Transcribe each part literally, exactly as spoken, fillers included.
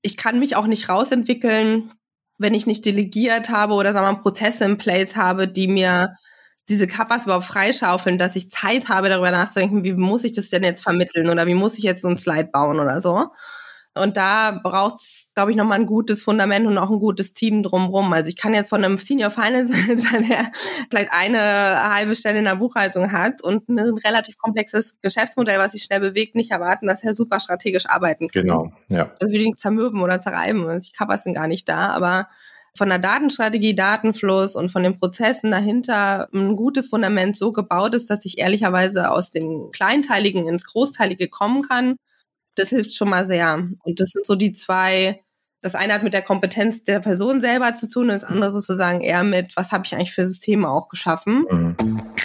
ich kann mich auch nicht rausentwickeln, wenn ich nicht delegiert habe oder sagen wir mal Prozesse in place habe, die mir diese Kappas überhaupt freischaufeln, dass ich Zeit habe, darüber nachzudenken, wie muss ich das denn jetzt vermitteln oder wie muss ich jetzt so ein Slide bauen oder so. Und da braucht's, glaube ich, nochmal ein gutes Fundament und auch ein gutes Team drumherum. Also ich kann jetzt von einem Senior Finance Manager, der vielleicht eine halbe Stelle in der Buchhaltung hat und ein relativ komplexes Geschäftsmodell, was sich schnell bewegt, nicht erwarten, dass er super strategisch arbeiten kann. Genau, ja. Das würde ihn zermürben oder zerreiben. Also die Kappas sind gar nicht da, aber von der Datenstrategie, Datenfluss und von den Prozessen dahinter ein gutes Fundament so gebaut ist, dass ich ehrlicherweise aus dem Kleinteiligen ins Großteilige kommen kann. Das hilft schon mal sehr. Und das sind so die zwei, das eine hat mit der Kompetenz der Person selber zu tun und das andere sozusagen eher mit, was habe ich eigentlich für Systeme auch geschaffen. Mhm.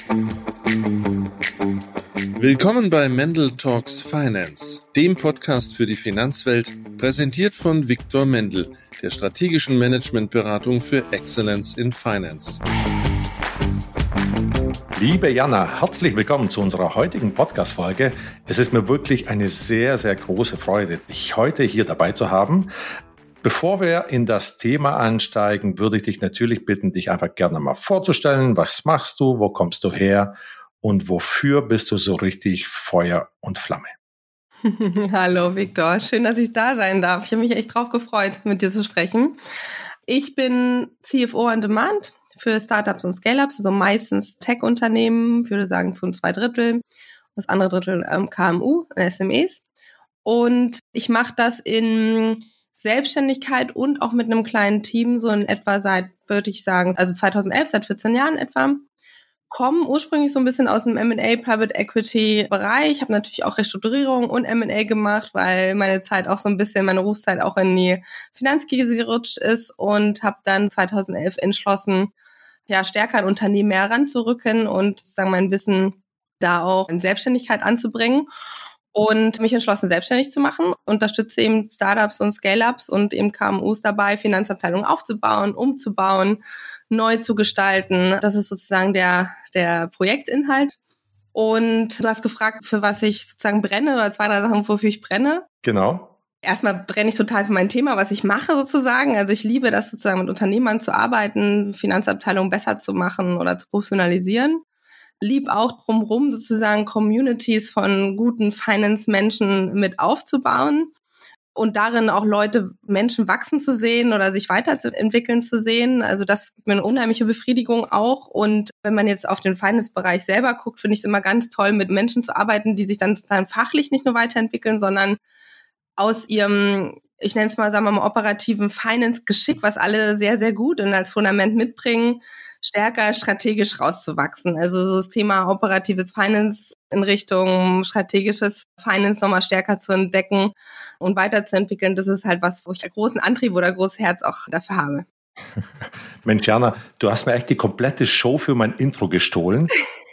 Willkommen bei Mendel Talks Finance, dem Podcast für die Finanzwelt, präsentiert von Viktor Mendel, der strategischen Managementberatung für Excellence in Finance. Liebe Jana, herzlich willkommen zu unserer heutigen Podcast-Folge. Es ist mir wirklich eine sehr, sehr große Freude, dich heute hier dabei zu haben. Bevor wir in das Thema einsteigen, würde ich dich natürlich bitten, dich einfach gerne mal vorzustellen. Was machst du? Wo kommst du her? Und wofür bist du so richtig Feuer und Flamme? Hallo Viktor, schön, dass ich da sein darf. Ich habe mich echt drauf gefreut, mit dir zu sprechen. Ich bin C F O on Demand für Startups und Scale-Ups, also meistens Tech-Unternehmen, ich würde sagen zu zwei Drittel, das andere Drittel ähm, K M U, S M Es. Und ich mache das in Selbstständigkeit und auch mit einem kleinen Team, so in etwa seit, würde ich sagen, also zweitausendelf, seit vierzehn Jahren etwa. Kommen ursprünglich so ein bisschen aus dem M and A, Private Equity Bereich. Ich habe natürlich auch Restrukturierung und M and A gemacht, weil meine Zeit auch so ein bisschen, meine Berufszeit auch in die Finanzkrise gerutscht ist und habe dann zweitausendelf entschlossen, ja, stärker an Unternehmen mehr heranzurücken und sozusagen mein Wissen da auch in Selbstständigkeit anzubringen und mich entschlossen, selbstständig zu machen. Unterstütze eben Startups und Scale-Ups und eben K M Us dabei, Finanzabteilungen aufzubauen, umzubauen, neu zu gestalten. Das ist sozusagen der, der Projektinhalt. Und du hast gefragt, für was ich sozusagen brenne oder zwei, drei Sachen, wofür ich brenne. Genau. Erstmal brenne ich total für mein Thema, was ich mache sozusagen. Also ich liebe das sozusagen mit Unternehmern zu arbeiten, Finanzabteilungen besser zu machen oder zu professionalisieren. Lieb auch drumherum sozusagen Communities von guten Finance-Menschen mit aufzubauen und darin auch Leute, Menschen wachsen zu sehen oder sich weiterentwickeln zu sehen. Also das gibt mir eine unheimliche Befriedigung auch. Und wenn man jetzt auf den Finance-Bereich selber guckt, finde ich es immer ganz toll, mit Menschen zu arbeiten, die sich dann sozusagen fachlich nicht nur weiterentwickeln, sondern aus ihrem, ich nenne es mal, sagen wir mal, operativen Finance-Geschick, was alle sehr, sehr gut und als Fundament mitbringen, stärker strategisch rauszuwachsen. Also so das Thema operatives Finance in Richtung strategisches Finance nochmal stärker zu entdecken und weiterzuentwickeln, das ist halt was, wo ich einen großen Antrieb oder großes Herz auch dafür habe. Mensch, Jana, du hast mir echt die komplette Show für mein Intro gestohlen.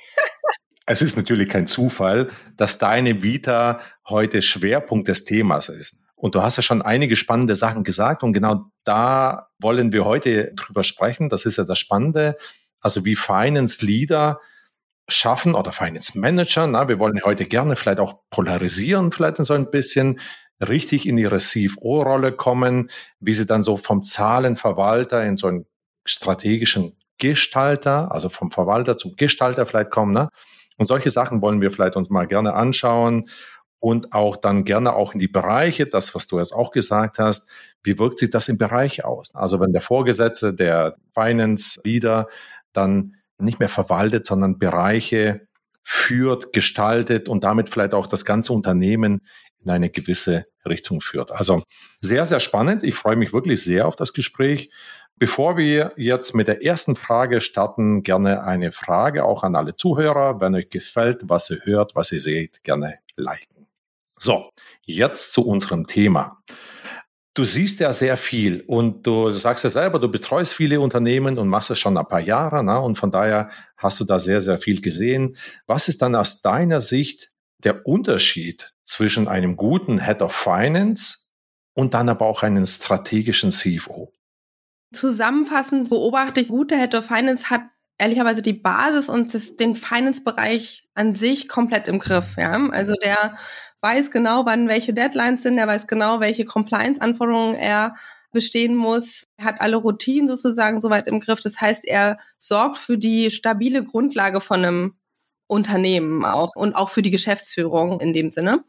Es ist natürlich kein Zufall, dass deine Vita heute Schwerpunkt des Themas ist. Und du hast ja schon einige spannende Sachen gesagt und genau da wollen wir heute drüber sprechen. Das ist ja das Spannende. Also wie Finance Leader schaffen oder Finance Manager, na, wir wollen heute gerne vielleicht auch polarisieren, vielleicht so ein bisschen, richtig in ihre C F O-Rolle kommen, wie sie dann so vom Zahlenverwalter in so einen strategischen Gestalter, also vom Verwalter zum Gestalter vielleicht kommen, ne? Und solche Sachen wollen wir vielleicht uns mal gerne anschauen und auch dann gerne auch in die Bereiche, das, was du jetzt auch gesagt hast, wie wirkt sich das im Bereich aus? Also wenn der Vorgesetzte, der Finance Leader dann nicht mehr verwaltet, sondern Bereiche führt, gestaltet und damit vielleicht auch das ganze Unternehmen in eine gewisse Richtung führt. Also sehr, sehr spannend. Ich freue mich wirklich sehr auf das Gespräch. Bevor wir jetzt mit der ersten Frage starten, gerne eine Frage auch an alle Zuhörer. Wenn euch gefällt, was ihr hört, was ihr seht, gerne liken. So, jetzt zu unserem Thema. Du siehst ja sehr viel und du sagst ja selber, du betreust viele Unternehmen und machst es schon ein paar Jahre, ne? Und von daher hast du da sehr, sehr viel gesehen. Was ist dann aus deiner Sicht der Unterschied zwischen einem guten Head of Finance und dann aber auch einem strategischen C F O? Zusammenfassend beobachte ich, gute Head of Finance hat ehrlicherweise die Basis und das, den Finance-Bereich an sich komplett im Griff. Ja? Also der weiß genau, wann welche Deadlines sind, der weiß genau, welche Compliance-Anforderungen er bestehen muss, er hat alle Routinen sozusagen soweit im Griff. Das heißt, er sorgt für die stabile Grundlage von einem Unternehmen auch und auch für die Geschäftsführung in dem Sinne.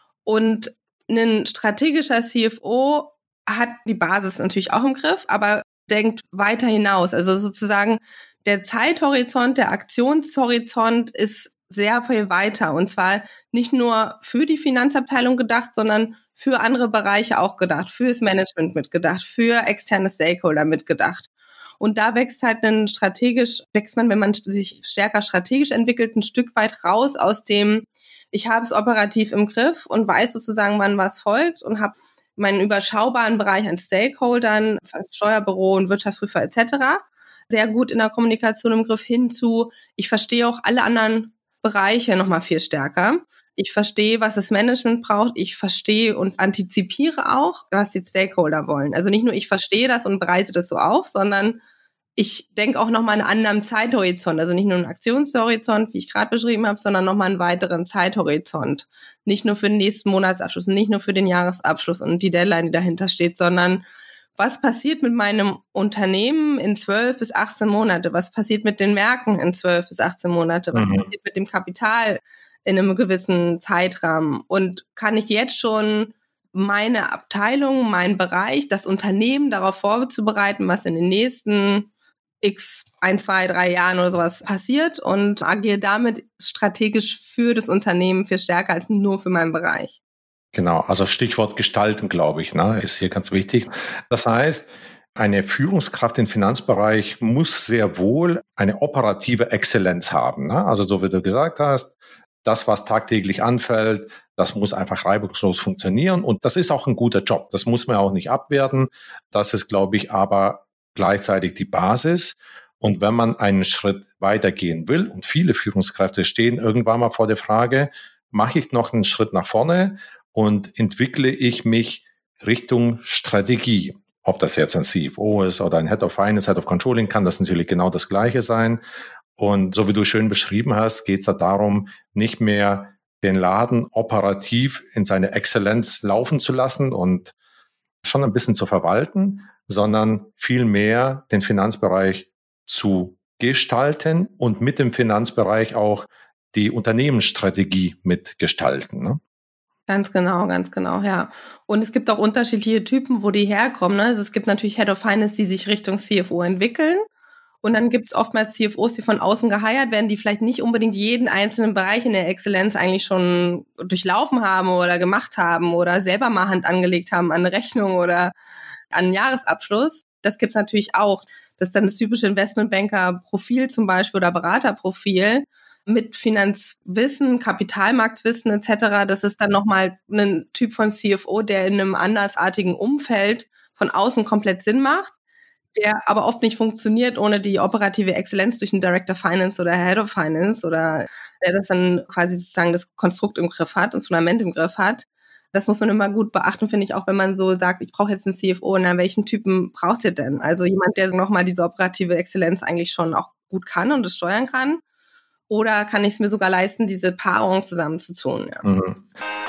Und ein strategischer C F O hat die Basis natürlich auch im Griff, aber denkt weiter hinaus. Also sozusagen der Zeithorizont, der Aktionshorizont ist sehr viel weiter. Und zwar nicht nur für die Finanzabteilung gedacht, sondern für andere Bereiche auch gedacht, fürs Management mitgedacht, für externe Stakeholder mitgedacht. Und da wächst halt ein strategisch, wächst man, wenn man sich stärker strategisch entwickelt, ein Stück weit raus aus dem, ich habe es operativ im Griff und weiß sozusagen, wann was folgt und habe meinen überschaubaren Bereich an Stakeholdern, Steuerbüro und Wirtschaftsprüfer et cetera sehr gut in der Kommunikation im Griff hinzu. Ich verstehe auch alle anderen Bereiche nochmal viel stärker. Ich verstehe, was das Management braucht. Ich verstehe und antizipiere auch, was die Stakeholder wollen. Also nicht nur ich verstehe das und bereite das so auf, sondern ich denke auch nochmal einen anderen Zeithorizont. Also nicht nur einen Aktionshorizont, wie ich gerade beschrieben habe, sondern nochmal einen weiteren Zeithorizont. Nicht nur für den nächsten Monatsabschluss, nicht nur für den Jahresabschluss und die Deadline, die dahinter steht, sondern was passiert mit meinem Unternehmen in zwölf bis achtzehn Monate? Was passiert mit den Märkten in zwölf bis achtzehn Monate? Was mhm. passiert mit dem Kapital in einem gewissen Zeitrahmen? Und kann ich jetzt schon meine Abteilung, meinen Bereich, das Unternehmen darauf vorzubereiten, was in den nächsten x, ein, zwei, drei Jahren oder sowas passiert und agiere damit strategisch für das Unternehmen viel stärker als nur für meinen Bereich. Genau, also Stichwort Gestalten, glaube ich, ne, ist hier ganz wichtig. Das heißt, eine Führungskraft im Finanzbereich muss sehr wohl eine operative Exzellenz haben. Ne? Also so wie du gesagt hast, das, was tagtäglich anfällt, das muss einfach reibungslos funktionieren. Und das ist auch ein guter Job. Das muss man auch nicht abwerten. Das ist, glaube ich, aber gleichzeitig die Basis. Und wenn man einen Schritt weitergehen will, und viele Führungskräfte stehen irgendwann mal vor der Frage, mache ich noch einen Schritt nach vorne und entwickle ich mich Richtung Strategie. Ob das jetzt ein C F O ist oder ein Head of Finance, Head of Controlling, kann das natürlich genau das Gleiche sein. Und so wie du schön beschrieben hast, geht es da darum, nicht mehr den Laden operativ in seine Exzellenz laufen zu lassen und schon ein bisschen zu verwalten, sondern vielmehr den Finanzbereich zu gestalten und mit dem Finanzbereich auch die Unternehmensstrategie mitgestalten, ne? Ganz genau, ganz genau, ja. Und es gibt auch unterschiedliche Typen, wo die herkommen. Ne? Also es gibt natürlich Head of Finance, die sich Richtung C F O entwickeln. Und dann gibt es oftmals C F Os, die von außen geheiert werden, die vielleicht nicht unbedingt jeden einzelnen Bereich in der Exzellenz eigentlich schon durchlaufen haben oder gemacht haben oder selber mal Hand angelegt haben an eine Rechnung oder an einen Jahresabschluss. Das gibt es natürlich auch. Das ist dann das typische Investmentbanker-Profil zum Beispiel oder Beraterprofil mit Finanzwissen, Kapitalmarktwissen et cetera. Das ist dann nochmal ein Typ von C F O, der in einem andersartigen Umfeld von außen komplett Sinn macht, der aber oft nicht funktioniert ohne die operative Exzellenz durch einen Director Finance oder Head of Finance oder der das dann quasi sozusagen das Konstrukt im Griff hat und das Fundament im Griff hat. Das muss man immer gut beachten, finde ich, auch wenn man so sagt, ich brauche jetzt einen C F O. Na, welchen Typen braucht ihr denn? Also jemand, der nochmal diese operative Exzellenz eigentlich schon auch gut kann und das steuern kann. Oder kann ich es mir sogar leisten, diese Paarung zusammenzutun? Ja. Mhm.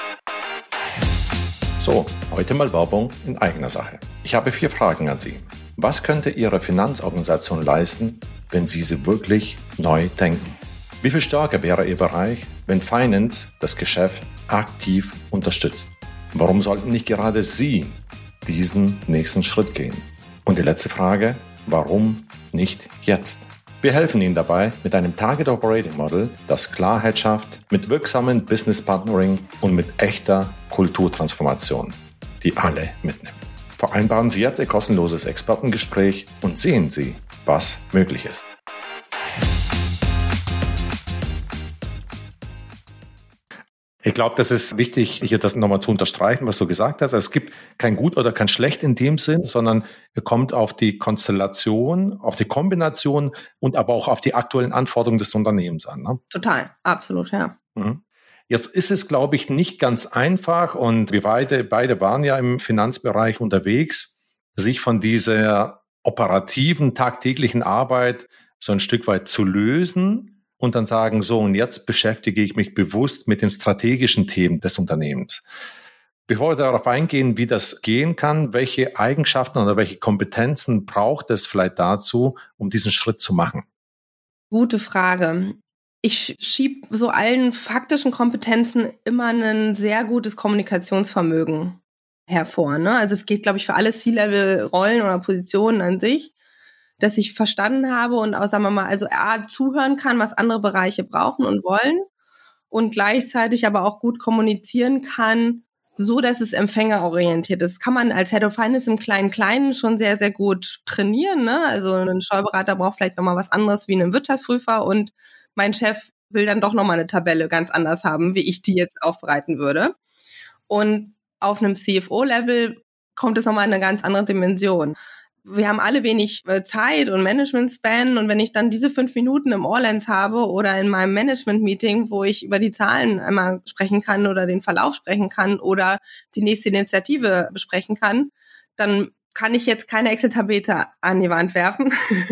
So, heute mal Werbung in eigener Sache. Ich habe vier Fragen an Sie. Was könnte Ihre Finanzorganisation leisten, wenn Sie sie wirklich neu denken? Wie viel stärker wäre Ihr Bereich, wenn Finance das Geschäft aktiv unterstützt? Warum sollten nicht gerade Sie diesen nächsten Schritt gehen? Und die letzte Frage, warum nicht jetzt? Wir helfen Ihnen dabei mit einem Target Operating Model, das Klarheit schafft, mit wirksamen Business Partnering und mit echter Kulturtransformation, die alle mitnimmt. Vereinbaren Sie jetzt Ihr kostenloses Expertengespräch und sehen Sie, was möglich ist. Ich glaube, das ist wichtig, hier das nochmal zu unterstreichen, was du gesagt hast. Es gibt kein Gut oder kein Schlecht in dem Sinn, sondern es kommt auf die Konstellation, auf die Kombination und aber auch auf die aktuellen Anforderungen des Unternehmens an. Ne? Total, absolut, ja. Mhm. Jetzt ist es, glaube ich, nicht ganz einfach und wir beide, beide waren ja im Finanzbereich unterwegs, sich von dieser operativen, tagtäglichen Arbeit so ein Stück weit zu lösen und dann sagen, so, und jetzt beschäftige ich mich bewusst mit den strategischen Themen des Unternehmens. Bevor wir darauf eingehen, wie das gehen kann, welche Eigenschaften oder welche Kompetenzen braucht es vielleicht dazu, um diesen Schritt zu machen? Gute Frage. Ich schiebe so allen faktischen Kompetenzen immer ein sehr gutes Kommunikationsvermögen hervor. Ne? Also es geht, glaube ich, für alle C-Level-Rollen oder Positionen an sich, dass ich verstanden habe und auch, sagen wir mal, also A, zuhören kann, was andere Bereiche brauchen und wollen und gleichzeitig aber auch gut kommunizieren kann, so dass es empfängerorientiert ist. Das kann man als Head of Finance im Kleinen-Kleinen schon sehr, sehr gut trainieren. Ne? Also ein Steuerberater braucht vielleicht nochmal was anderes wie einen Wirtschaftsprüfer und mein Chef will dann doch nochmal eine Tabelle ganz anders haben, wie ich die jetzt aufbereiten würde. Und auf einem C F O-Level kommt es nochmal in eine ganz andere Dimension. Wir haben alle wenig Zeit und Management-Span und wenn ich dann diese fünf Minuten im Orlens habe oder in meinem Management-Meeting, wo ich über die Zahlen einmal sprechen kann oder den Verlauf sprechen kann oder die nächste Initiative besprechen kann, dann kann ich jetzt keine Excel-Tabelle an die Wand werfen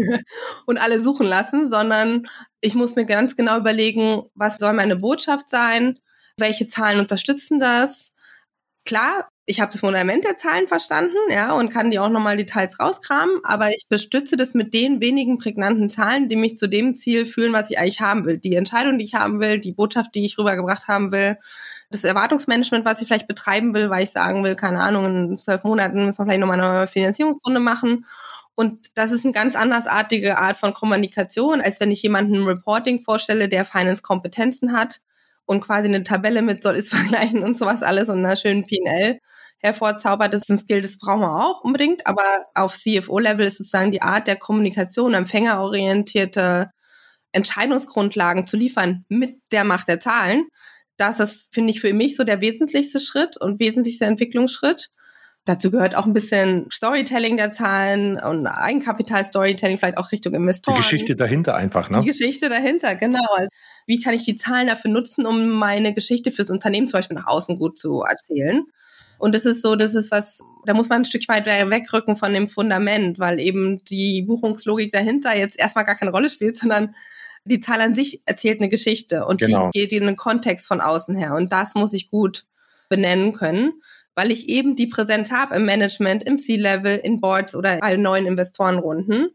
und alle suchen lassen, sondern ich muss mir ganz genau überlegen, was soll meine Botschaft sein, welche Zahlen unterstützen das. Klar, ich habe das Fundament der Zahlen verstanden, ja, und kann die auch nochmal Details rauskramen, aber ich bestütze das mit den wenigen prägnanten Zahlen, die mich zu dem Ziel führen, was ich eigentlich haben will. Die Entscheidung, die ich haben will, die Botschaft, die ich rübergebracht haben will, das Erwartungsmanagement, was ich vielleicht betreiben will, weil ich sagen will, keine Ahnung, in zwölf Monaten müssen wir vielleicht nochmal eine Finanzierungsrunde machen. Und das ist eine ganz andersartige Art von Kommunikation, als wenn ich jemanden ein Reporting vorstelle, der Finance-Kompetenzen hat und quasi eine Tabelle mit Soll-Ist-Vergleichen und sowas alles und einer schönen P und L hervorzaubert. Das ist ein Skill, das brauchen wir auch unbedingt, aber auf C F O-Level ist sozusagen die Art der Kommunikation, empfängerorientierte Entscheidungsgrundlagen zu liefern mit der Macht der Zahlen. Das ist, finde ich, für mich so der wesentlichste Schritt und wesentlichste Entwicklungsschritt. Dazu gehört auch ein bisschen Storytelling der Zahlen und Eigenkapital-Storytelling, vielleicht auch Richtung Investoren. Die Geschichte dahinter einfach, ne? Die Geschichte dahinter, genau. Wie kann ich die Zahlen dafür nutzen, um meine Geschichte fürs Unternehmen zum Beispiel nach außen gut zu erzählen? Und das ist so, das ist was, da muss man ein Stück weit wegrücken von dem Fundament, weil eben die Buchungslogik dahinter jetzt erstmal gar keine Rolle spielt, sondern die Zahl an sich erzählt eine Geschichte und genau. Die geht in einen Kontext von außen her. Und das muss ich gut benennen können, weil ich eben die Präsenz habe im Management, im C-Level, in Boards oder bei neuen Investorenrunden.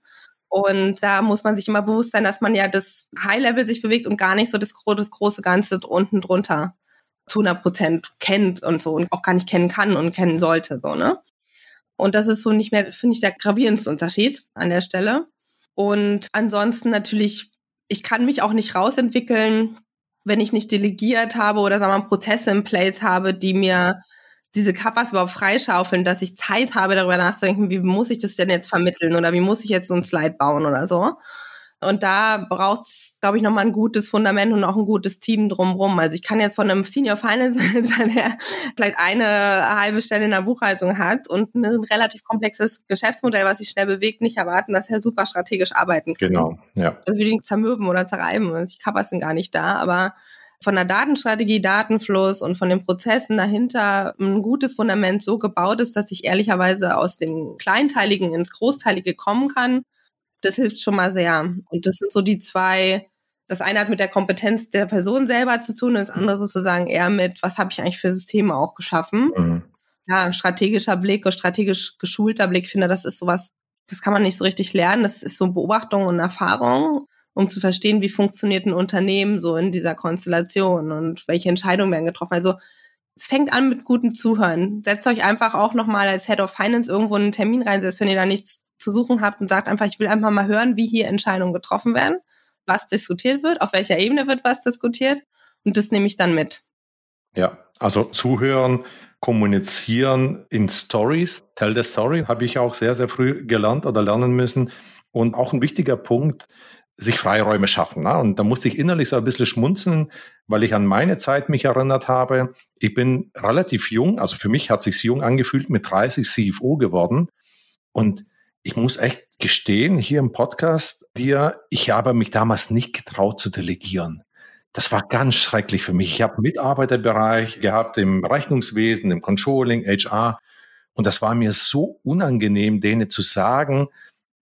Und da muss man sich immer bewusst sein, dass man ja das High-Level sich bewegt und gar nicht so das, das große Ganze unten drunter zu hundert Prozent kennt und so und auch gar nicht kennen kann und kennen sollte, so, ne? Und das ist so nicht mehr, finde ich, der gravierendste Unterschied an der Stelle. Und ansonsten natürlich, ich kann mich auch nicht rausentwickeln, wenn ich nicht delegiert habe oder, sagen wir mal, Prozesse in place habe, die mir diese Kappas überhaupt freischaufeln, dass ich Zeit habe, darüber nachzudenken, wie muss ich das denn jetzt vermitteln oder wie muss ich jetzt so ein Slide bauen oder so. Und da braucht es, glaube ich, nochmal ein gutes Fundament und auch ein gutes Team drumherum. Also ich kann jetzt von einem Senior Finance Manager, der vielleicht eine halbe Stelle in der Buchhaltung hat und ein relativ komplexes Geschäftsmodell, was sich schnell bewegt, nicht erwarten, dass er super strategisch arbeiten kann. Genau, ja. Also würde ihn zermürben oder zerreiben. Also die Kappas sind gar nicht da, aber von der Datenstrategie, Datenfluss und von den Prozessen dahinter ein gutes Fundament so gebaut ist, dass ich ehrlicherweise aus dem Kleinteiligen ins Großteilige kommen kann. Das hilft schon mal sehr. Und das sind so die zwei, das eine hat mit der Kompetenz der Person selber zu tun und das andere sozusagen eher mit, was habe ich eigentlich für Systeme auch geschaffen. Mhm. Ja, strategischer Blick und strategisch geschulter Blick, ich finde, das ist sowas, das kann man nicht so richtig lernen. Das ist so Beobachtung und Erfahrung, um zu verstehen, wie funktioniert ein Unternehmen so in dieser Konstellation und welche Entscheidungen werden getroffen. Also es fängt an mit gutem Zuhören. Setzt euch einfach auch nochmal als Head of Finance irgendwo einen Termin rein, selbst wenn ihr da nichts zu suchen habt und sagt einfach, ich will einfach mal hören, wie hier Entscheidungen getroffen werden, was diskutiert wird, auf welcher Ebene wird was diskutiert und das nehme ich dann mit. Ja, also zuhören, kommunizieren in Stories, Tell the Story, habe ich auch sehr, sehr früh gelernt oder lernen müssen und auch ein wichtiger Punkt, sich Freiräume schaffen. Ne? Und da musste ich innerlich so ein bisschen schmunzeln, weil ich an meine Zeit mich erinnert habe. Ich bin relativ jung, also für mich hat sich's jung angefühlt, mit dreißig C F O geworden. Und ich muss echt gestehen, hier im Podcast dir, ich habe mich damals nicht getraut zu delegieren. Das war ganz schrecklich für mich. Ich habe einen Mitarbeiterbereich gehabt im Rechnungswesen, im Controlling, H R. Und das war mir so unangenehm, denen zu sagen,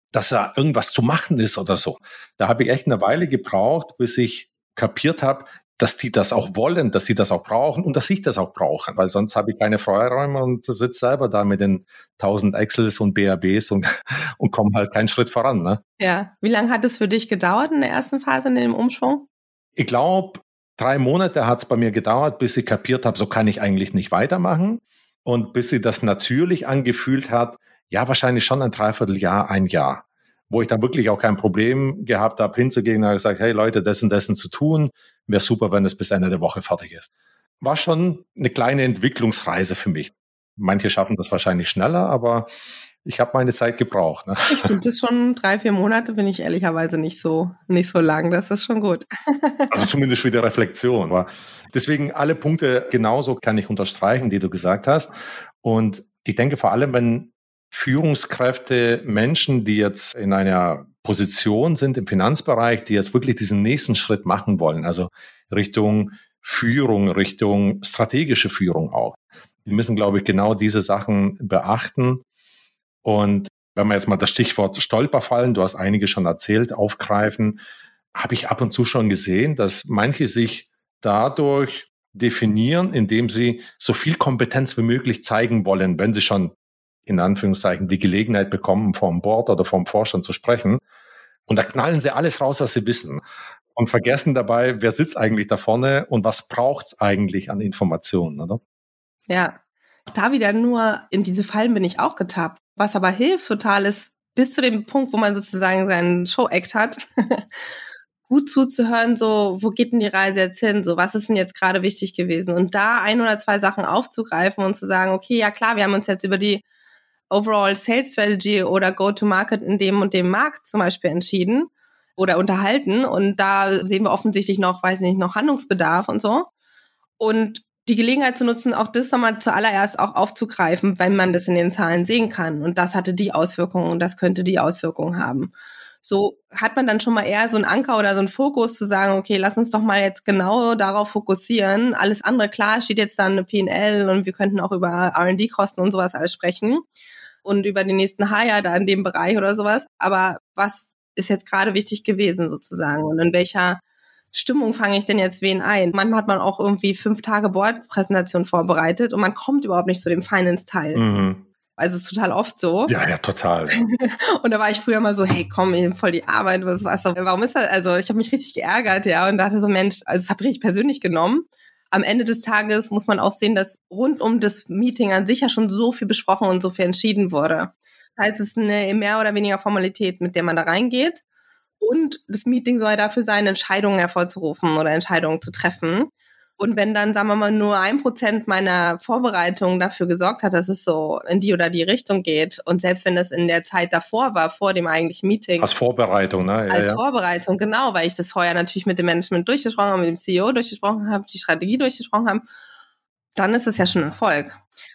dass da irgendwas zu machen ist oder so. Da habe ich echt eine Weile gebraucht, bis ich kapiert habe, dass die das auch wollen, dass sie das auch brauchen und dass ich das auch brauche, weil sonst habe ich keine Freiräume und sitze selber da mit den tausend Excels und B A Bs und, und komme halt keinen Schritt voran. Ne? Ja, wie lange hat es für dich gedauert in der ersten Phase in dem Umschwung? Ich glaube, drei Monate hat es bei mir gedauert, bis ich kapiert habe, so kann ich eigentlich nicht weitermachen und bis sie das natürlich angefühlt hat, ja, wahrscheinlich schon ein Dreivierteljahr, ein Jahr, wo ich dann wirklich auch kein Problem gehabt habe, hinzugehen und gesagt, hey Leute, das und das zu tun, wäre super, wenn es bis Ende der Woche fertig ist. War schon eine kleine Entwicklungsreise für mich. Manche schaffen das wahrscheinlich schneller, aber ich habe meine Zeit gebraucht. Ne? Ich finde das schon drei, vier Monate, bin ich ehrlicherweise nicht so, nicht so lang. Das ist schon gut. Also zumindest für die Reflexion. Aber deswegen alle Punkte genauso kann ich unterstreichen, die du gesagt hast. Und ich denke vor allem, wenn Führungskräfte, Menschen, die jetzt in einer Position sind im Finanzbereich, die jetzt wirklich diesen nächsten Schritt machen wollen, also Richtung Führung, Richtung strategische Führung auch. Die müssen, glaube ich, genau diese Sachen beachten. Und wenn wir jetzt mal das Stichwort Stolperfallen, du hast einige schon erzählt, aufgreifen, habe ich ab und zu schon gesehen, dass manche sich dadurch definieren, indem sie so viel Kompetenz wie möglich zeigen wollen, wenn sie schon in Anführungszeichen die Gelegenheit bekommen, vom Board oder vom Vorstand zu sprechen. Und da knallen sie alles raus, was sie wissen und vergessen dabei, wer sitzt eigentlich da vorne und was braucht es eigentlich an Informationen, oder? Ja, da wieder nur in diese Fallen bin ich auch getappt. Was aber hilft total ist, bis zu dem Punkt, wo man sozusagen seinen Show-Act hat, gut zuzuhören, so, wo geht denn die Reise jetzt hin? So, was ist denn jetzt gerade wichtig gewesen? Und da ein oder zwei Sachen aufzugreifen und zu sagen, okay, ja klar, wir haben uns jetzt über die Overall Sales Strategy oder Go-to-Market in dem und dem Markt zum Beispiel entschieden oder unterhalten. Und da sehen wir offensichtlich noch, weiß nicht, noch Handlungsbedarf und so. Und die Gelegenheit zu nutzen, auch das nochmal zuallererst auch aufzugreifen, wenn man das in den Zahlen sehen kann. Und das hatte die Auswirkungen und das könnte die Auswirkungen haben. So hat man dann schon mal eher so einen Anker oder so einen Fokus zu sagen, okay, lass uns doch mal jetzt genau darauf fokussieren. Alles andere, klar, steht jetzt dann eine P und L und wir könnten auch über R und D-Kosten und sowas alles sprechen und über den nächsten Hire da in dem Bereich oder sowas. Aber was ist jetzt gerade wichtig gewesen sozusagen und in welcher Stimmung fange ich denn jetzt wen ein? Manchmal hat man auch irgendwie fünf Tage Board-Präsentation vorbereitet und man kommt überhaupt nicht zu dem Finance-Teil. Mhm. Also es ist total oft so. Ja, ja, total. Und da war ich früher mal so, hey, komm, ich hab voll die Arbeit, was was warum ist das? Also ich habe mich richtig geärgert, ja, und dachte so, Mensch, also es habe ich richtig persönlich genommen. Am Ende des Tages muss man auch sehen, dass rund um das Meeting an sich ja schon so viel besprochen und so viel entschieden wurde. Das heißt, es ist eine mehr oder weniger Formalität, mit der man da reingeht. Und das Meeting soll dafür sein, Entscheidungen hervorzurufen oder Entscheidungen zu treffen. Und wenn dann, sagen wir mal, nur ein Prozent meiner Vorbereitung dafür gesorgt hat, dass es so in die oder die Richtung geht, und selbst wenn es in der Zeit davor war, vor dem eigentlichen Meeting. Als Vorbereitung, ne? Ja, als ja. Vorbereitung, genau, weil ich das vorher natürlich mit dem Management durchgesprochen habe, mit dem C E O durchgesprochen habe, die Strategie durchgesprochen habe, dann ist es ja schon ein Erfolg.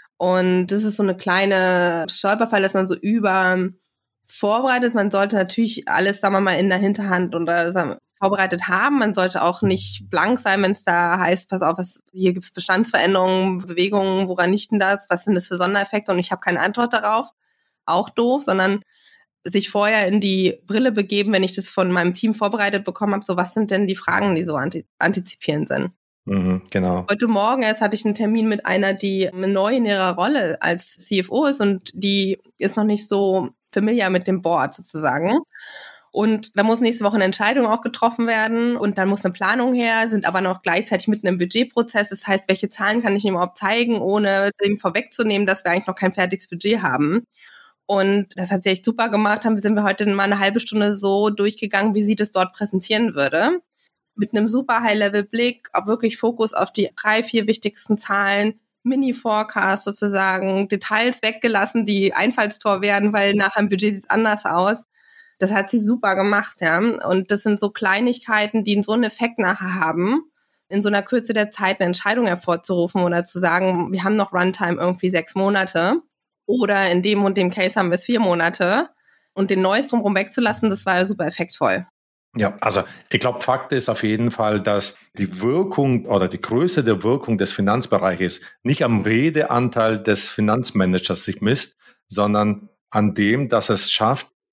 Und das ist so eine kleine Stolperfall, dass man so über vorbereitet. Man sollte natürlich alles, sagen wir mal, in der Hinterhand oder sagen, vorbereitet haben. Man sollte auch nicht blank sein, wenn es da heißt, pass auf, was, hier gibt es Bestandsveränderungen, Bewegungen, woran nicht denn das? Was sind das für Sondereffekte? Und ich habe keine Antwort darauf. Auch doof, sondern sich vorher in die Brille begeben, wenn ich das von meinem Team vorbereitet bekommen habe, so was sind denn die Fragen, die so antizipieren sind. Mhm, genau. Heute Morgen erst hatte ich einen Termin mit einer, die neu in ihrer Rolle als C F O ist und die ist noch nicht so familiar mit dem Board sozusagen. Und da muss nächste Woche eine Entscheidung auch getroffen werden und dann muss eine Planung her, sind aber noch gleichzeitig mitten im Budgetprozess. Das heißt, welche Zahlen kann ich ihm überhaupt zeigen, ohne dem vorwegzunehmen, dass wir eigentlich noch kein fertiges Budget haben. Und das hat sie echt super gemacht. Haben sind wir heute mal eine halbe Stunde so durchgegangen, wie sie das dort präsentieren würde. Mit einem super High-Level-Blick, auch wirklich Fokus auf die drei, vier wichtigsten Zahlen, Mini-Forecast sozusagen, Details weggelassen, die Einfallstor werden, weil nachher im Budget sieht es anders aus. Das hat sie super gemacht, ja. Und das sind so Kleinigkeiten, die so einen Effekt nachher haben, in so einer Kürze der Zeit eine Entscheidung hervorzurufen oder zu sagen, wir haben noch Runtime irgendwie sechs Monate oder in dem und dem Case haben wir es vier Monate und den Neues drumherum wegzulassen, das war super effektvoll. Ja, also ich glaube, Fakt ist auf jeden Fall, dass die Wirkung oder die Größe der Wirkung des Finanzbereiches nicht am Redeanteil des Finanzmanagers sich misst, sondern an dem, dass es schafft,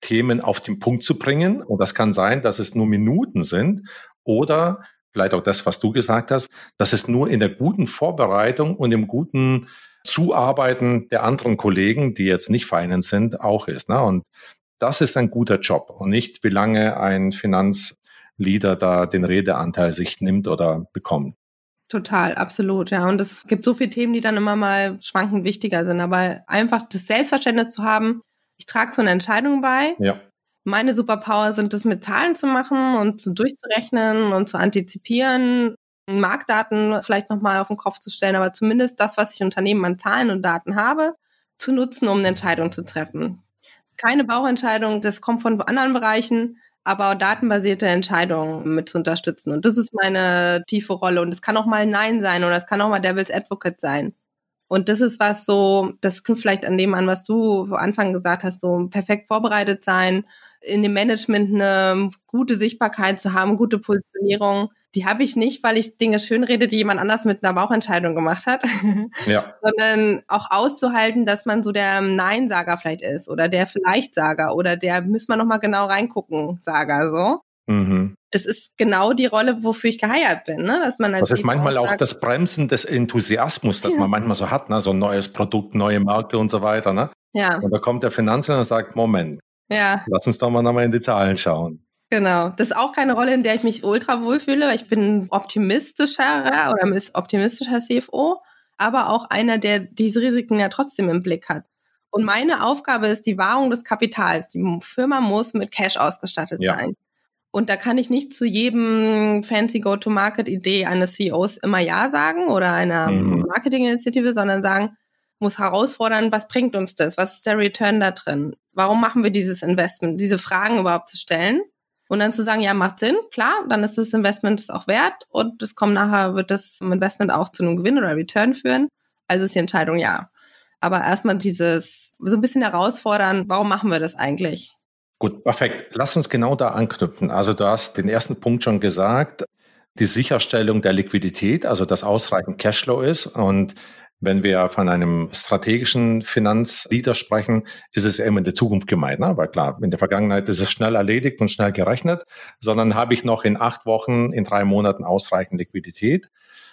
Themen auf den Punkt zu bringen. Und das kann sein, dass es nur Minuten sind oder vielleicht auch das, was du gesagt hast, dass es nur in der guten Vorbereitung und im guten Zuarbeiten der anderen Kollegen, die jetzt nicht Finance sind, auch ist. Ne? Und das ist ein guter Job und nicht, wie lange ein Finanzleader da den Redeanteil sich nimmt oder bekommt. Total, absolut, ja. Und es gibt so viele Themen, die dann immer mal schwankend wichtiger sind. Aber einfach das Selbstverständnis zu haben, ich trage zu einer Entscheidung bei. Ja. Meine Superpower sind es, mit Zahlen zu machen und zu durchzurechnen und zu antizipieren, Marktdaten vielleicht nochmal auf den Kopf zu stellen, aber zumindest das, was ich Unternehmen an Zahlen und Daten habe, zu nutzen, um eine Entscheidung zu treffen. Keine Bauchentscheidung, das kommt von anderen Bereichen, aber datenbasierte Entscheidungen mit zu unterstützen. Und das ist meine tiefe Rolle. Und es kann auch mal Nein sein oder es kann auch mal Devil's Advocate sein. Und das ist was so, das knüpft vielleicht an dem an, was du am Anfang gesagt hast, so perfekt vorbereitet sein, in dem Management eine gute Sichtbarkeit zu haben, gute Positionierung. Die habe ich nicht, weil ich Dinge schönrede, die jemand anders mit einer Bauchentscheidung gemacht hat, ja. sondern auch auszuhalten, dass man so der Nein-Sager vielleicht ist oder der Vielleicht-Sager oder der müssen wir nochmal genau reingucken, Sager, so. Mhm. Das ist genau die Rolle, wofür ich geheiert bin, ne? Dass man als das ist manchmal auch sagt, das Bremsen des Enthusiasmus, das ja. man manchmal so hat, ne? So ein neues Produkt, neue Märkte und so weiter. Ne? Ja. Und da kommt der Finanzler und sagt, Moment, ja. lass uns doch mal nochmal in die Zahlen schauen. Genau, das ist auch keine Rolle, in der ich mich ultra wohlfühle. Ich bin optimistischerer oder optimistischer C F O, aber auch einer, der diese Risiken ja trotzdem im Blick hat. Und meine Aufgabe ist die Wahrung des Kapitals. Die Firma muss mit Cash ausgestattet ja. sein. Und da kann ich nicht zu jedem fancy Go-to-Market-Idee eines C E Os immer Ja sagen oder einer mhm. Marketinginitiative, sondern sagen, muss herausfordern, was bringt uns das? Was ist der Return da drin? Warum machen wir dieses Investment? Diese Fragen überhaupt zu stellen und dann zu sagen, ja, macht Sinn, klar, dann ist das Investment es auch wert und es kommt nachher, wird das Investment auch zu einem Gewinn oder Return führen. Also ist die Entscheidung ja. Aber erstmal dieses, so ein bisschen herausfordern, warum machen wir das eigentlich? Gut, perfekt. Lass uns genau da anknüpfen. Also du hast den ersten Punkt schon gesagt, die Sicherstellung der Liquidität, also dass ausreichend Cashflow ist. Und wenn wir von einem strategischen Finanzleader sprechen, ist es ja immer in der Zukunft gemeint, ne? Weil klar, in der Vergangenheit ist es schnell erledigt und schnell gerechnet, sondern habe ich noch in acht Wochen, in drei Monaten ausreichend Liquidität.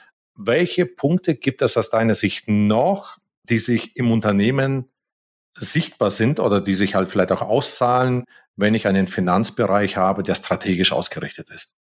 Welche Punkte gibt es aus deiner Sicht noch, die sich im Unternehmen sichtbar sind oder die sich halt vielleicht auch auszahlen, wenn ich einen Finanzbereich habe, der strategisch ausgerichtet ist?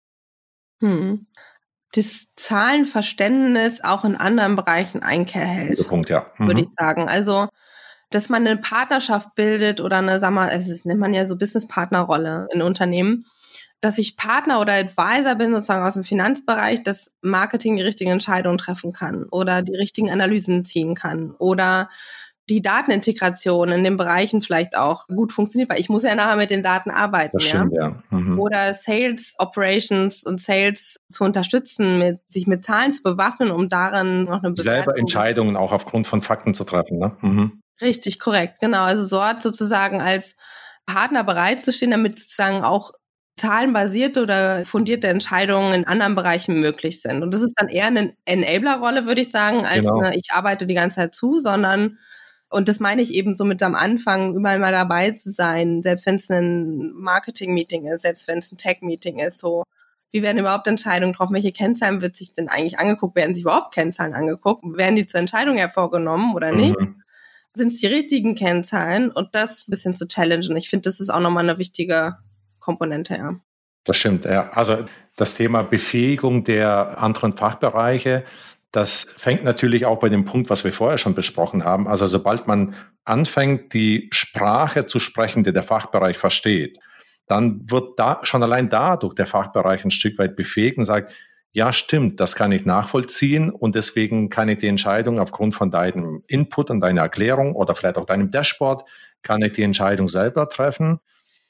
Hm. Das Zahlenverständnis auch in anderen Bereichen Einkehr hält. Guter Punkt, ja. Mhm. Würde ich sagen. Also, dass man eine Partnerschaft bildet oder eine, sag mal, also das nennt man ja so Business-Partner-Rolle in Unternehmen, dass ich Partner oder Advisor bin, sozusagen aus dem Finanzbereich, dass Marketing die richtigen Entscheidungen treffen kann oder die richtigen Analysen ziehen kann oder die Datenintegration in den Bereichen vielleicht auch gut funktioniert, weil ich muss ja nachher mit den Daten arbeiten. Das stimmt, ja. ja. Mhm. Oder Sales Operations und Sales zu unterstützen, mit, sich mit Zahlen zu bewaffnen, um darin noch eine Bewertung. Selber Entscheidungen auch aufgrund von Fakten zu treffen, ne? Mhm. Richtig, korrekt, genau. Also dort sozusagen als Partner bereitzustehen, damit sozusagen auch zahlenbasierte oder fundierte Entscheidungen in anderen Bereichen möglich sind. Und das ist dann eher eine Enabler-Rolle, würde ich sagen, als Genau. eine, ich arbeite die ganze Zeit zu, sondern und das meine ich eben so mit am Anfang, überall mal dabei zu sein, selbst wenn es ein Marketing-Meeting ist, selbst wenn es ein Tech-Meeting ist, so, wie werden überhaupt Entscheidungen getroffen, welche Kennzahlen wird sich denn eigentlich angeguckt, werden sich überhaupt Kennzahlen angeguckt, werden die zur Entscheidung hervorgenommen oder nicht, Mhm. sind es die richtigen Kennzahlen und das ein bisschen zu challengen. Ich finde, das ist auch nochmal eine wichtige Komponente, ja. Das stimmt, ja. Also das Thema Befähigung der anderen Fachbereiche, das fängt natürlich auch bei dem Punkt, was wir vorher schon besprochen haben. Also sobald man anfängt, die Sprache zu sprechen, die der Fachbereich versteht, dann wird da schon allein dadurch der Fachbereich ein Stück weit befähigt und sagt, ja, stimmt, das kann ich nachvollziehen und deswegen kann ich die Entscheidung aufgrund von deinem Input und deiner Erklärung oder vielleicht auch deinem Dashboard, kann ich die Entscheidung selber treffen.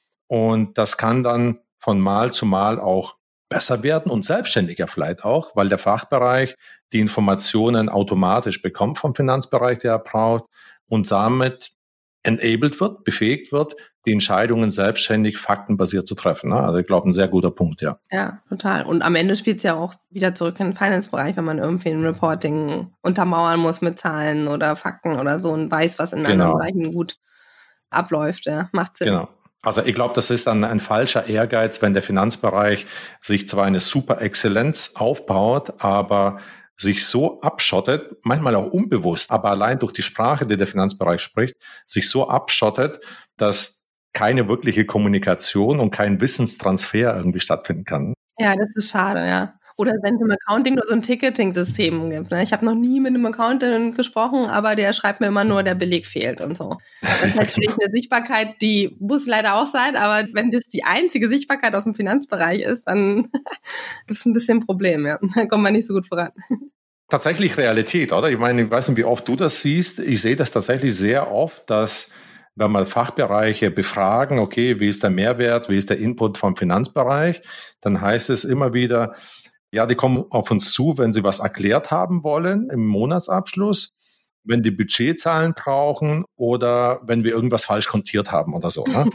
Und das kann dann von Mal zu Mal auch besser werden und selbstständiger vielleicht auch, weil der Fachbereich die Informationen automatisch bekommt vom Finanzbereich, der er braucht und damit enabled wird, befähigt wird, die Entscheidungen selbstständig, faktenbasiert zu treffen. Also ich glaube, ein sehr guter Punkt, ja. Ja, total. Und am Ende spielt es ja auch wieder zurück in den Finance-Bereich, wenn man irgendwie ein Reporting untermauern muss mit Zahlen oder Fakten oder so und weiß, was in Genau. anderen Bereichen gut abläuft. Ja, macht Sinn. Genau. Also ich glaube, das ist dann ein falscher Ehrgeiz, wenn der Finanzbereich sich zwar eine super Exzellenz aufbaut, aber sich so abschottet, manchmal auch unbewusst, aber allein durch die Sprache, die der Finanzbereich spricht, sich so abschottet, dass keine wirkliche Kommunikation und kein Wissenstransfer irgendwie stattfinden kann. Ja, das ist schade, ja. Oder wenn es im Accounting nur so ein Ticketing-System gibt. Ne? Ich habe noch nie mit einem Accountant gesprochen, aber der schreibt mir immer nur, der Beleg fehlt und so. Das ist natürlich eine Sichtbarkeit, die muss leider auch sein, aber wenn das die einzige Sichtbarkeit aus dem Finanzbereich ist, dann ist es ein bisschen ein Problem. Ja. Da kommt man nicht so gut voran. Tatsächlich Realität, oder? Ich meine, ich weiß nicht, wie oft du das siehst. Ich sehe das tatsächlich sehr oft, dass wenn wir Fachbereiche befragen, okay, wie ist der Mehrwert, wie ist der Input vom Finanzbereich, dann heißt es immer wieder, ja, die kommen auf uns zu, wenn sie was erklärt haben wollen im Monatsabschluss, wenn die Budgetzahlen brauchen oder wenn wir irgendwas falsch kontiert haben oder so. Ne?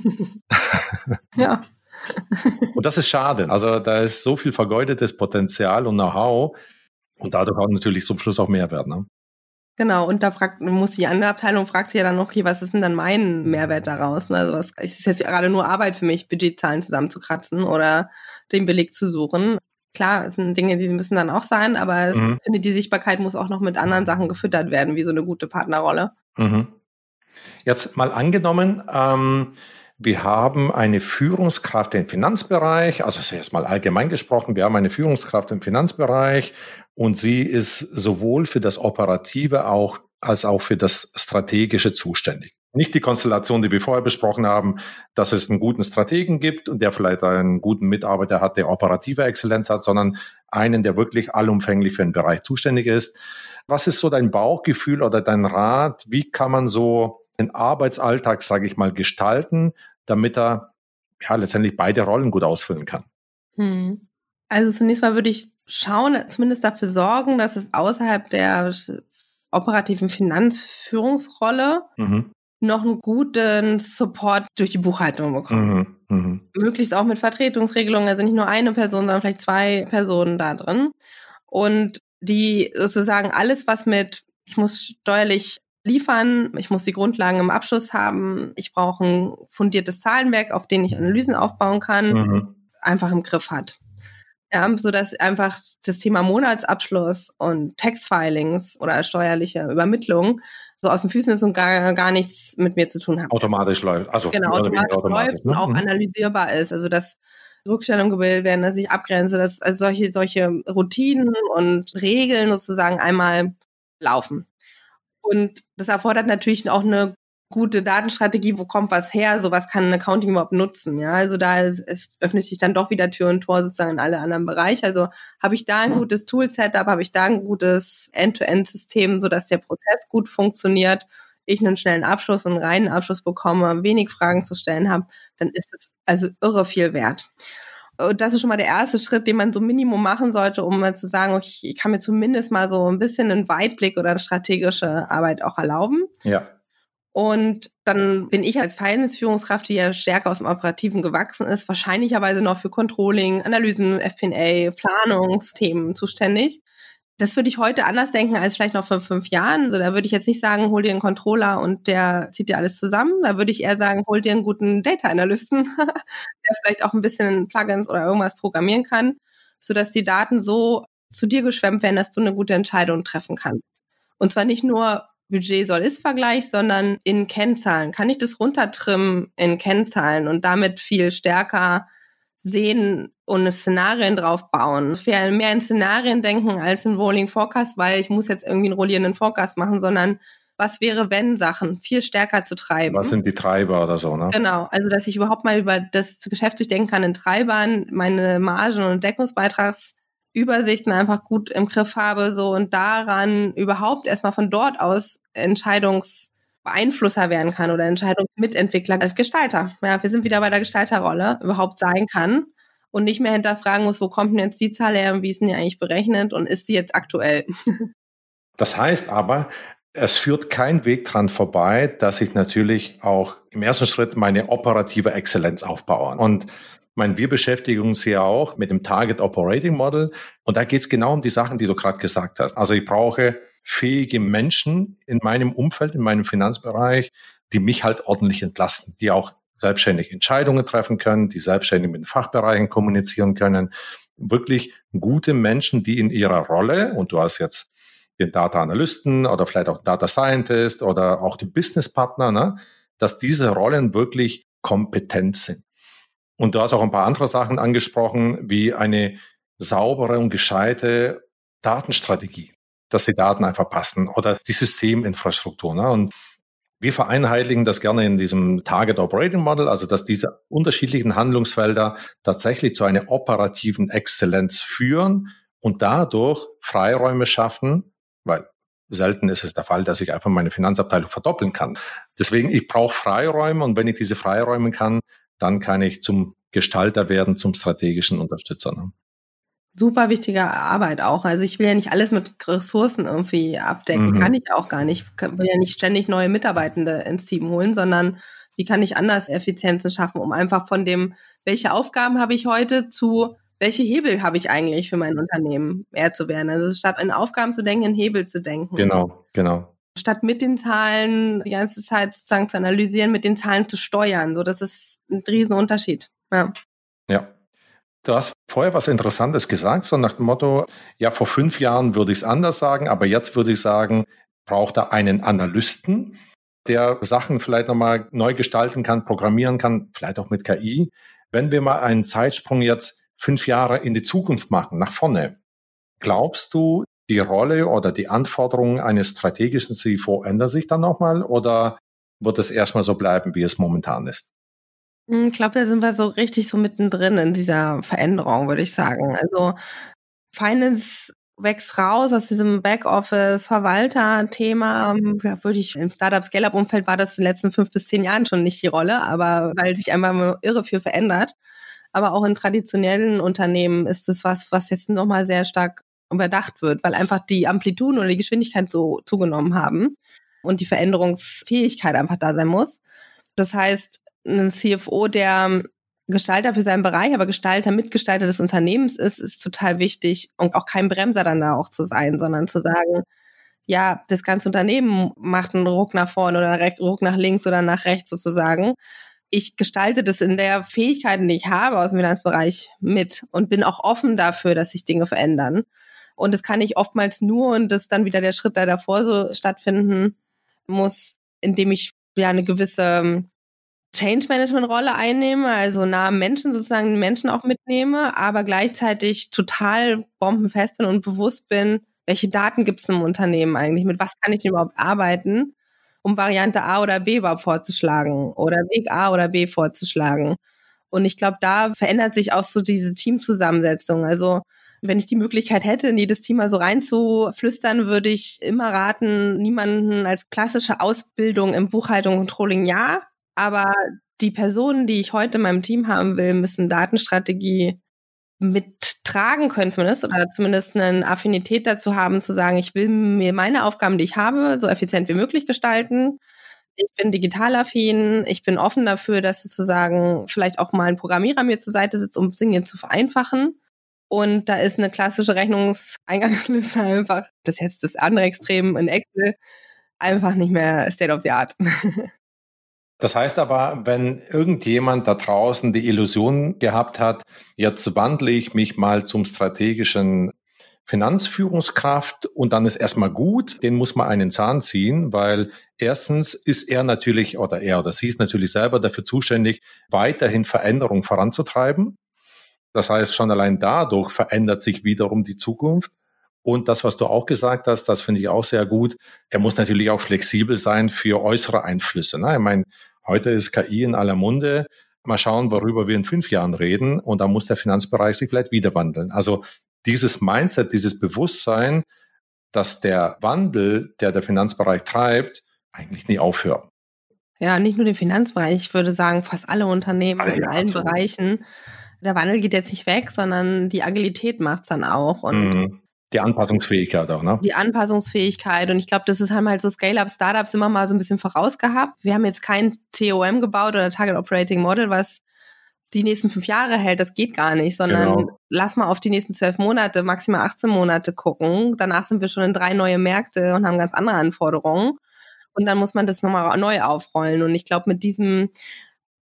Ja. Und das ist schade. Also da ist so viel vergeudetes Potenzial und Know-how und dadurch auch natürlich zum Schluss auch Mehrwert. Ne? Genau, und da fragt, muss die andere Abteilung fragt sich ja dann, okay, was ist denn dann mein Mehrwert daraus? Ne? Also was ist es jetzt gerade nur Arbeit für mich, Budgetzahlen zusammenzukratzen oder den Beleg zu suchen? Klar, es sind Dinge, die müssen dann auch sein, aber ich mhm. finde, die Sichtbarkeit muss auch noch mit anderen Sachen gefüttert werden, wie so eine gute Partnerrolle. Mhm. Jetzt mal angenommen, ähm, wir haben eine Führungskraft im Finanzbereich, also das ist jetzt mal allgemein gesprochen, wir haben eine Führungskraft im Finanzbereich und sie ist sowohl für das Operative auch als auch für das Strategische zuständig. Nicht die Konstellation, die wir vorher besprochen haben, dass es einen guten Strategen gibt und der vielleicht einen guten Mitarbeiter hat, der operative Exzellenz hat, sondern einen, der wirklich allumfänglich für den Bereich zuständig ist. Was ist so dein Bauchgefühl oder dein Rat? Wie kann man so den Arbeitsalltag, sage ich mal, gestalten, damit er ja letztendlich beide Rollen gut ausfüllen kann? Hm. Also zunächst mal würde ich schauen, zumindest dafür sorgen, dass es außerhalb der operativen Finanzführungsrolle mhm. noch einen guten Support durch die Buchhaltung bekommen. Mhm, mh. Möglichst auch mit Vertretungsregelungen, also nicht nur eine Person, sondern vielleicht zwei Personen da drin. Und die sozusagen alles, was mit, ich muss steuerlich liefern, ich muss die Grundlagen im Abschluss haben, ich brauche ein fundiertes Zahlenwerk, auf dem ich Analysen aufbauen kann, mhm. einfach im Griff hat. Ja, sodass einfach das Thema Monatsabschluss und Tax-Filings oder steuerliche Übermittlung so aus den Füßen ist und gar, gar nichts mit mir zu tun hat. Automatisch läuft. Also genau, automatisch, automatisch läuft, ne? Und auch mhm. analysierbar ist. Also dass Rückstellungen gebildet werden, dass ich abgrenze, dass also solche, solche Routinen und Regeln sozusagen einmal laufen. Und das erfordert natürlich auch eine gute Datenstrategie, wo kommt was her, so was kann ein Accounting überhaupt nutzen, ja, also da ist, es öffnet sich dann doch wieder Tür und Tor sozusagen in alle anderen Bereiche, also habe ich da ein gutes Tool-Setup, habe ich da ein gutes End-to-End-System, sodass der Prozess gut funktioniert, ich einen schnellen Abschluss und einen reinen Abschluss bekomme, wenig Fragen zu stellen habe, dann ist es also irre viel wert. Und das ist schon mal der erste Schritt, den man so Minimum machen sollte, um mal zu sagen, okay, ich kann mir zumindest mal so ein bisschen einen Weitblick oder eine strategische Arbeit auch erlauben. Ja. Und dann bin ich als Finance-Führungskraft, die ja stärker aus dem Operativen gewachsen ist, wahrscheinlicherweise noch für Controlling, Analysen, F P und A, Planungsthemen zuständig. Das würde ich heute anders denken als vielleicht noch vor fünf Jahren. Also da würde ich jetzt nicht sagen, hol dir einen Controller und der zieht dir alles zusammen. Da würde ich eher sagen, hol dir einen guten Data-Analysten, der vielleicht auch ein bisschen Plugins oder irgendwas programmieren kann, sodass die Daten so zu dir geschwemmt werden, dass du eine gute Entscheidung treffen kannst. Und zwar nicht nur Budget soll ist Vergleich, sondern in Kennzahlen. Kann ich das runtertrimmen in Kennzahlen und damit viel stärker sehen und Szenarien drauf bauen? Mehr in Szenarien denken als in Rolling Forecast, weil ich muss jetzt irgendwie einen rollierenden Forecast machen, sondern was wäre, wenn Sachen viel stärker zu treiben. Was sind die Treiber oder so, ne? Genau, also dass ich überhaupt mal über das Geschäft durchdenken kann in Treibern, meine Margen- und Deckungsbeitrags Übersichten einfach gut im Griff habe, so und daran überhaupt erstmal von dort aus Entscheidungsbeeinflusser werden kann oder Entscheidungsmitentwickler als Gestalter. Ja, wir sind wieder bei der Gestalterrolle, überhaupt sein kann und nicht mehr hinterfragen muss, wo kommt denn jetzt die Zahl her und wie ist denn die eigentlich berechnet und ist sie jetzt aktuell? Das heißt aber, es führt kein Weg dran vorbei, dass ich natürlich auch im ersten Schritt meine operative Exzellenz aufbaue. Und Ich meine, wir beschäftigen uns ja auch mit dem Target Operating Model und da geht es genau um die Sachen, die du gerade gesagt hast. Also ich brauche fähige Menschen in meinem Umfeld, in meinem Finanzbereich, die mich halt ordentlich entlasten, die auch selbstständig Entscheidungen treffen können, die selbstständig mit den Fachbereichen kommunizieren können. Wirklich gute Menschen, die in ihrer Rolle, und du hast jetzt den Data Analysten oder vielleicht auch Data Scientist oder auch die Business Partner, ne, dass diese Rollen wirklich kompetent sind. Und du hast auch ein paar andere Sachen angesprochen, wie eine saubere und gescheite Datenstrategie, dass die Daten einfach passen oder die Systeminfrastruktur. Ne? Und wir vereinheitlichen das gerne in diesem Target Operating Model, also dass diese unterschiedlichen Handlungsfelder tatsächlich zu einer operativen Exzellenz führen und dadurch Freiräume schaffen, weil selten ist es der Fall, dass ich einfach meine Finanzabteilung verdoppeln kann. Deswegen, ich brauche Freiräume und wenn ich diese Freiräume kann, dann kann ich zum Gestalter werden, zum strategischen Unterstützer. Ne? Super wichtige Arbeit auch. Also ich will ja nicht alles mit Ressourcen irgendwie abdecken. Mhm. Kann ich auch gar nicht. Ich will ja nicht ständig neue Mitarbeitende ins Team holen, sondern wie kann ich anders Effizienzen schaffen, um einfach von dem, welche Aufgaben habe ich heute, zu welche Hebel habe ich eigentlich für mein Unternehmen mehr zu werden. Also statt in Aufgaben zu denken, in Hebel zu denken. Genau, genau. Statt mit den Zahlen die ganze Zeit sozusagen zu analysieren, mit den Zahlen zu steuern. So, das ist ein Riesenunterschied. Ja. Ja. Du hast vorher was Interessantes gesagt, so nach dem Motto, ja, vor fünf Jahren würde ich es anders sagen, aber jetzt würde ich sagen, braucht er einen Analysten, der Sachen vielleicht nochmal neu gestalten kann, programmieren kann, vielleicht auch mit K I. Wenn wir mal einen Zeitsprung jetzt fünf Jahre in die Zukunft machen, nach vorne, glaubst du, die Rolle oder die Anforderungen eines strategischen C F O ändern sich dann nochmal oder wird es erstmal so bleiben, wie es momentan ist? Ich glaube, da sind wir so richtig so mittendrin in dieser Veränderung, würde ich sagen. Also Finance wächst raus aus diesem Backoffice-Verwalter-Thema. Ja, würde ich im Startup-Scale-Up-Umfeld war das in den letzten fünf bis zehn Jahren schon nicht die Rolle, aber weil sich einmal irre viel verändert. Aber auch in traditionellen Unternehmen ist es was, was jetzt nochmal sehr stark überdacht wird, weil einfach die Amplituden oder die Geschwindigkeit so zugenommen haben und die Veränderungsfähigkeit einfach da sein muss. Das heißt, ein C F O, der Gestalter für seinen Bereich, aber Gestalter, Mitgestalter des Unternehmens ist, ist total wichtig und auch kein Bremser dann da auch zu sein, sondern zu sagen, ja, das ganze Unternehmen macht einen Ruck nach vorne oder einen Ruck nach links oder nach rechts sozusagen. Ich gestalte das in der Fähigkeit, die ich habe aus dem Finanzbereich mit und bin auch offen dafür, dass sich Dinge verändern. Und das kann ich oftmals nur, und das dann wieder der Schritt, der davor so stattfinden muss, indem ich ja eine gewisse Change-Management-Rolle einnehme, also nah am Menschen sozusagen den Menschen auch mitnehme, aber gleichzeitig total bombenfest bin und bewusst bin, welche Daten gibt es im Unternehmen eigentlich, mit was kann ich denn überhaupt arbeiten, um Variante A oder B überhaupt vorzuschlagen oder Weg A oder B vorzuschlagen. Und ich glaube, da verändert sich auch so diese Teamzusammensetzung. Also wenn ich die Möglichkeit hätte, in jedes Team mal so reinzuflüstern, würde ich immer raten, niemanden als klassische Ausbildung im Buchhaltung und Controlling ja, aber die Personen, die ich heute in meinem Team haben will, müssen Datenstrategie mittragen können zumindest oder zumindest eine Affinität dazu haben, zu sagen, ich will mir meine Aufgaben, die ich habe, so effizient wie möglich gestalten. Ich bin digital affin, ich bin offen dafür, dass sozusagen vielleicht auch mal ein Programmierer mir zur Seite sitzt, um Dinge zu vereinfachen. Und da ist eine klassische Rechnungseingangsliste einfach, das ist jetzt das andere Extrem in Excel, einfach nicht mehr State of the Art. Das heißt aber, wenn irgendjemand da draußen die Illusion gehabt hat, jetzt wandle ich mich mal zum strategischen Finanzführungskraft und dann ist erstmal gut, den muss man einen Zahn ziehen, weil erstens ist er natürlich oder er oder sie ist natürlich selber dafür zuständig, weiterhin Veränderung voranzutreiben. Das heißt, schon allein dadurch verändert sich wiederum die Zukunft. Und das, was du auch gesagt hast, das finde ich auch sehr gut. Er muss natürlich auch flexibel sein für äußere Einflüsse. Ne? Ich meine, heute ist K I in aller Munde. Mal schauen, worüber wir in fünf Jahren reden. Und da muss der Finanzbereich sich vielleicht wieder wandeln. Also dieses Mindset, dieses Bewusstsein, dass der Wandel, der der Finanzbereich treibt, eigentlich nie aufhört. Ja, nicht nur den Finanzbereich. Ich würde sagen, fast alle Unternehmen alle, in allen absolut. Bereichen. Der Wandel geht jetzt nicht weg, sondern die Agilität macht's dann auch. Und mhm. Die Anpassungsfähigkeit auch, ne? Die Anpassungsfähigkeit. Und ich glaube, das ist haben halt so Scale-Up, Startups immer mal so ein bisschen vorausgehabt. Wir haben jetzt kein T O M gebaut oder Target Operating Model, was die nächsten fünf Jahre hält. Das geht gar nicht, sondern genau. Lass mal auf die nächsten zwölf Monate, maximal achtzehn Monate gucken. Danach sind wir schon in drei neue Märkte und haben ganz andere Anforderungen. Und dann muss man das nochmal neu aufrollen. Und ich glaube, mit diesem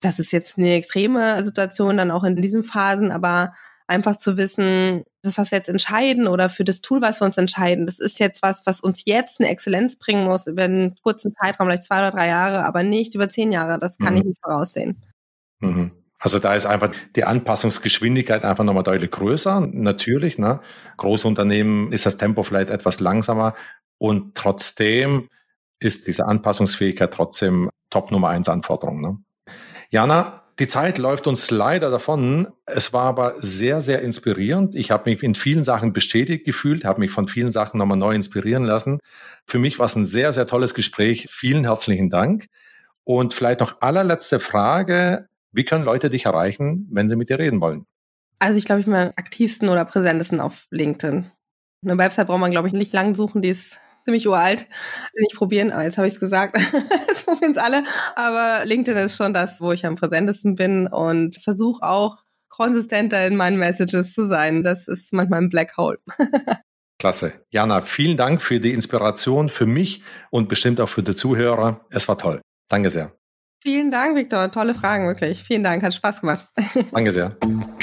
das ist jetzt eine extreme Situation dann auch in diesen Phasen, aber einfach zu wissen, das, was wir jetzt entscheiden oder für das Tool, was wir uns entscheiden, das ist jetzt was, was uns jetzt eine Exzellenz bringen muss über einen kurzen Zeitraum, vielleicht zwei oder drei Jahre, aber nicht über zehn Jahre. Das kann mhm. ich nicht voraussehen. Mhm. Also da ist einfach die Anpassungsgeschwindigkeit einfach nochmal deutlich größer. Natürlich, ne? Großunternehmen ist das Tempo vielleicht etwas langsamer und trotzdem ist diese Anpassungsfähigkeit trotzdem Top Nummer eins Anforderung. Ne? Jana, die Zeit läuft uns leider davon. Es war aber sehr, sehr inspirierend. Ich habe mich in vielen Sachen bestätigt gefühlt, habe mich von vielen Sachen nochmal neu inspirieren lassen. Für mich war es ein sehr, sehr tolles Gespräch. Vielen herzlichen Dank. Und vielleicht noch allerletzte Frage. Wie können Leute dich erreichen, wenn sie mit dir reden wollen? Also ich glaube, ich bin am aktivsten oder präsentesten auf LinkedIn. Eine Website braucht man, glaube ich, nicht lang suchen, die ist ziemlich uralt. Nicht probieren, aber jetzt habe ich es gesagt. Das probieren es alle. Aber LinkedIn ist schon das, wo ich am präsentesten bin und versuche auch konsistenter in meinen Messages zu sein. Das ist manchmal ein Black Hole. Klasse. Jana, vielen Dank für die Inspiration für mich und bestimmt auch für die Zuhörer. Es war toll. Danke sehr. Vielen Dank, Viktor. Tolle Fragen, wirklich. Vielen Dank, hat Spaß gemacht. Danke sehr.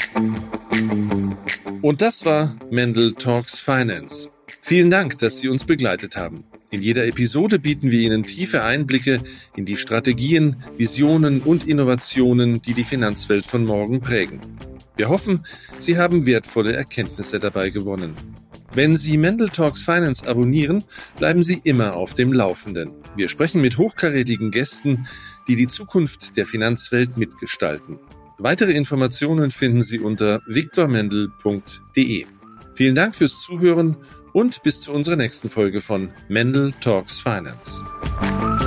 Und das war Mendel Talks Finance. Vielen Dank, dass Sie uns begleitet haben. In jeder Episode bieten wir Ihnen tiefe Einblicke in die Strategien, Visionen und Innovationen, die die Finanzwelt von morgen prägen. Wir hoffen, Sie haben wertvolle Erkenntnisse dabei gewonnen. Wenn Sie Mendel Talks Finance abonnieren, bleiben Sie immer auf dem Laufenden. Wir sprechen mit hochkarätigen Gästen, die die Zukunft der Finanzwelt mitgestalten. Weitere Informationen finden Sie unter viktor mendel punkt de. Vielen Dank fürs Zuhören und bis zu unserer nächsten Folge von Mendel Talks Finance.